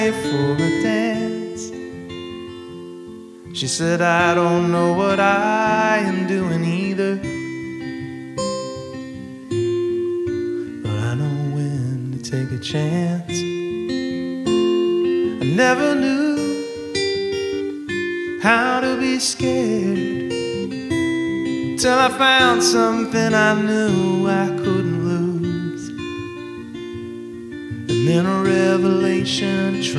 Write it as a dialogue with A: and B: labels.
A: for a dance. She said, I don't know what I am doing either, but I know when to take a chance. I never knew how to be scared till I found something I knew I couldn't lose. And then a revelation